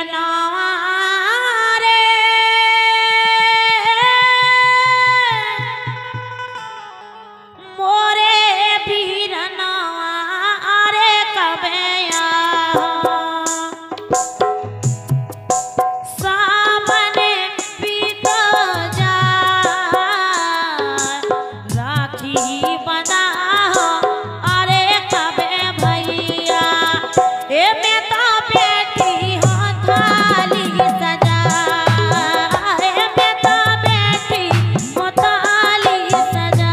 बीरनवा रे मोरे बीरनवा रे कबे सामने बीत जा राखी बना अरे कबे भैया ए मैं तो बेटी हूँ थाली सजा ए मैं तो बेटी हूँ थाली सजा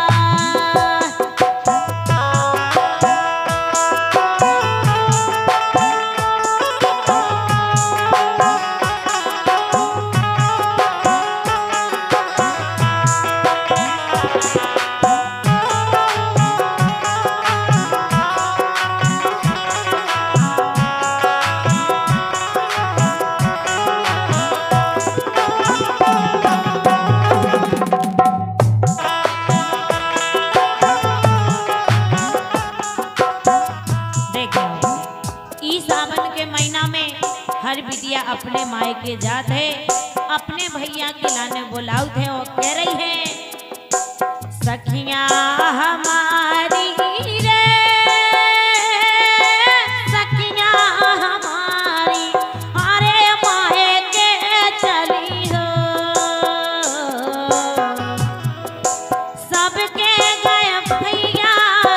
सावन के महीना में हर बिटिया अपने मायके जात है, अपने भैया के लाने बुलाउत है और कह रही है सखियां हमारी रे सखियां हमारी अरे मायके चली हो सबके गए भैया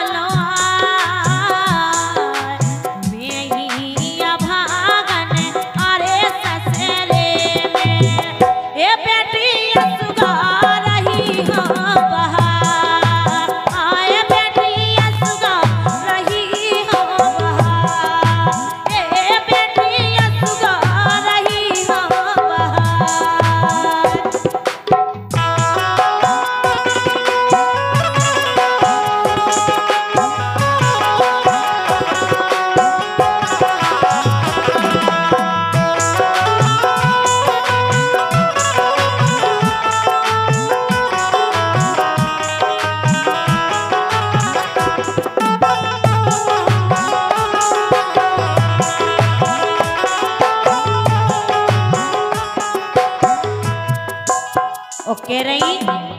कह रही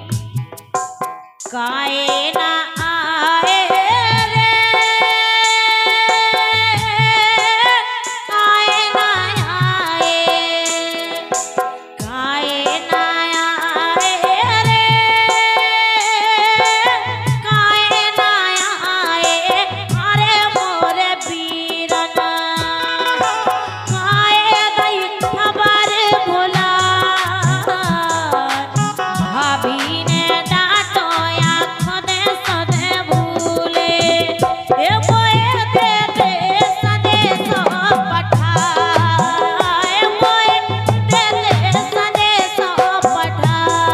काए ना आए रे काए ना आए काए ना आए रे काए ना आए अरे मोरे बीरना काए गई खबर भुला भाभी ने डांटो या खुदे सदे भूले ए मोए दे दे सदे सो पठा ए मोए दे दे सदे सो पठा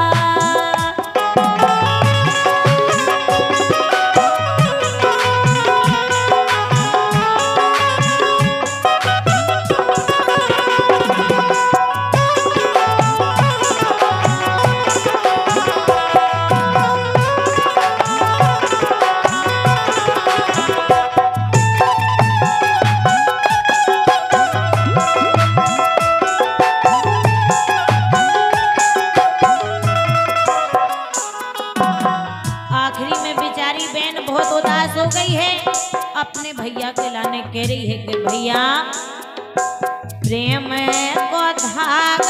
आखिरी में बेचारी बहन बहुत उदास हो गई है, अपने भैया के लाने कह रही है कि भैया प्रेम को धागा